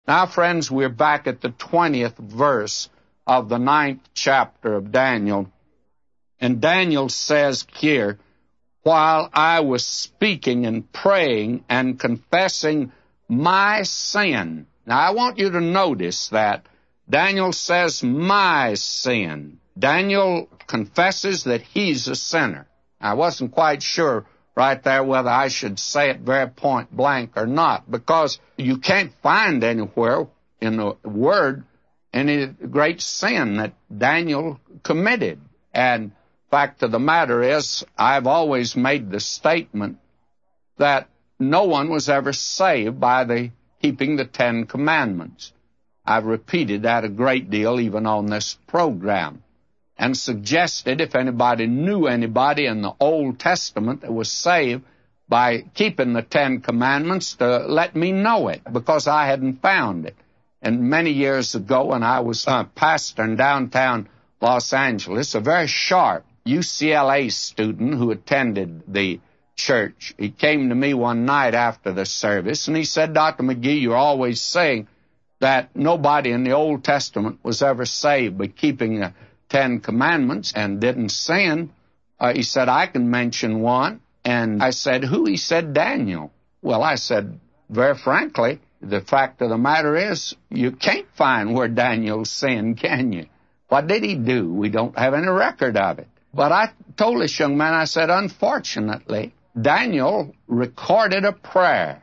Now, friends, we're back at the 20th verse of the 9th chapter of Daniel. And Daniel says here, while I was speaking and praying and confessing my sin. Now, I want you to notice that Daniel says, my sin. Daniel confesses that he's a sinner. I wasn't quite sure right there whether I should say it very point blank or not, because you can't find anywhere in the Word any great sin that Daniel committed. And fact of the matter is, I've always made the statement that no one was ever saved by keeping the Ten Commandments. I've repeated that a great deal even on this program, and suggested if anybody knew anybody in the Old Testament that was saved by keeping the Ten Commandments to let me know it, because I hadn't found it. And many years ago, when I was a pastor in downtown Los Angeles, a very sharp UCLA student who attended the church, he came to me one night after the service, and he said, Dr. McGee, you're always saying that nobody in the Old Testament was ever saved by keeping the Ten Commandments and didn't sin. He said, I can mention one. And I said, who? He said, Daniel. Well, I said, very frankly, the fact of the matter is, you can't find where Daniel sinned, can you? What did he do? We don't have any record of it. But I told this young man, I said, unfortunately, Daniel recorded a prayer.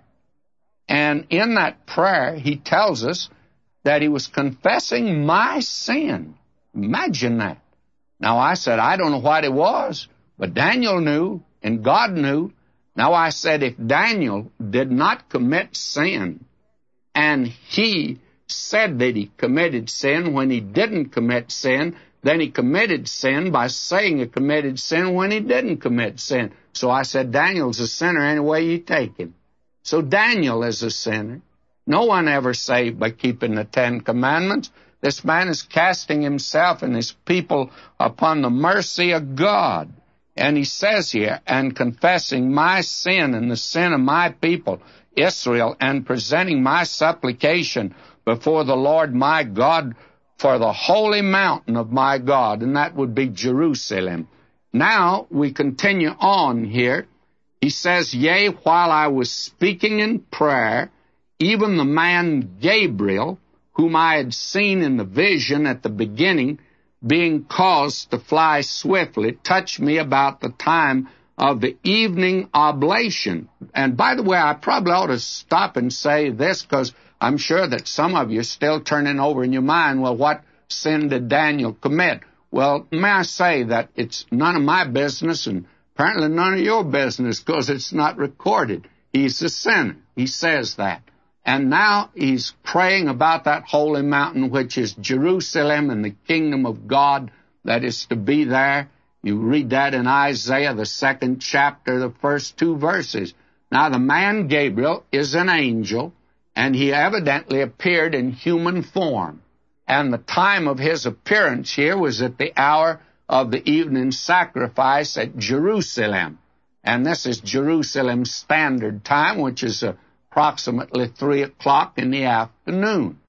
And in that prayer, he tells us that he was confessing my sin. Imagine that. Now, I said, I don't know what it was, but Daniel knew, and God knew. Now, I said, if Daniel did not commit sin, and he said that he committed sin when he didn't commit sin, then he committed sin by saying he committed sin when he didn't commit sin. So I said, Daniel's a sinner any way you take him. So Daniel is a sinner. No one ever saved by keeping the Ten Commandments. This man is casting himself and his people upon the mercy of God. And he says here, and confessing my sin and the sin of my people, Israel, and presenting my supplication before the Lord my God for the holy mountain of my God, and that would be Jerusalem. Now we continue on here. He says, yea, while I was speaking in prayer, even the man Gabriel, whom I had seen in the vision at the beginning, being caused to fly swiftly, touched me about the time of the evening oblation. And by the way, I probably ought to stop and say this, because I'm sure that some of you are still turning over in your mind, well, what sin did Daniel commit? Well, may I say that it's none of my business, and apparently none of your business, because it's not recorded. He's a sinner. He says that. And now he's praying about that holy mountain, which is Jerusalem and the kingdom of God that is to be there. You read that in Isaiah, the 2nd chapter, the first 2 verses. Now, the man Gabriel is an angel, and he evidently appeared in human form. And the time of his appearance here was at the hour of the evening sacrifice at Jerusalem. And this is Jerusalem Standard Time, which is approximately 3 o'clock in the afternoon.